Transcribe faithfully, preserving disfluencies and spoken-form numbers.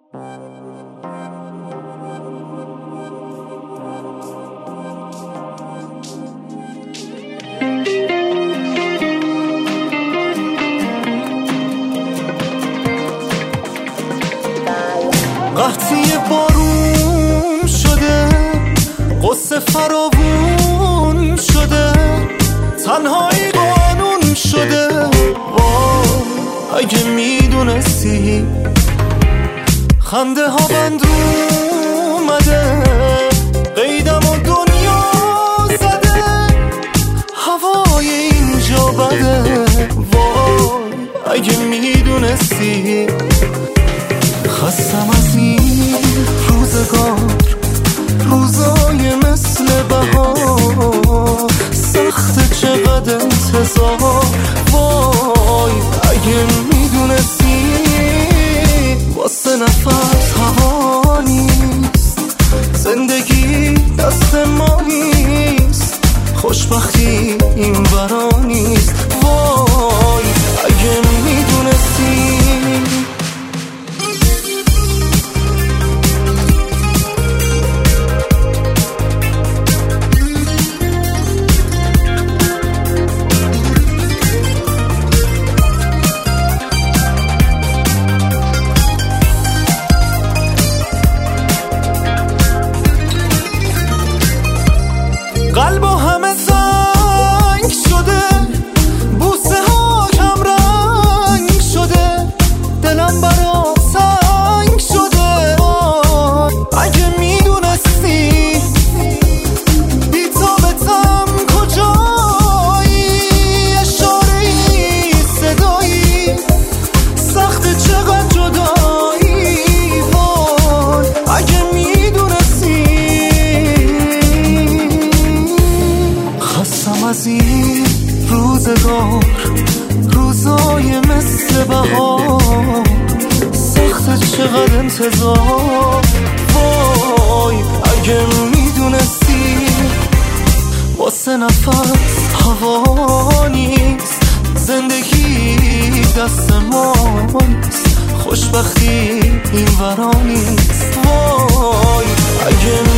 قحطی بارون شده، قصه فراوون شده، تنهایی قانون شده. وای اگه میدونستی خنده ها بند اومده، قیدم و دنیا زده، هوای اینجا بده. وای اگه میدونستی خستم از این روزگار، روزای مثل بهار، سخت چقدر انتظار. وای اگه میدونستی واسه نفس هوا نیست، زندگی دست ما نیست، خوشبختی این ورا نیست. وای اگه میدونستی قلب و همه زنگ شده، بوسه ها کم رنگ شده، دلم برا سنگ شده. اگه میدونستی بی تابتم کجایی، اشاره‌ای صدایی، سخت چقدر جدایی. وای اگه میدونستی خستم از این روزگار، روزای مثل بهار، سخت چقدر انتظار. وای اگه میدونستی واسه نفس هوا نیست، زندگی دست ما نیست، خوشبختی این ورا نیست. وای اگه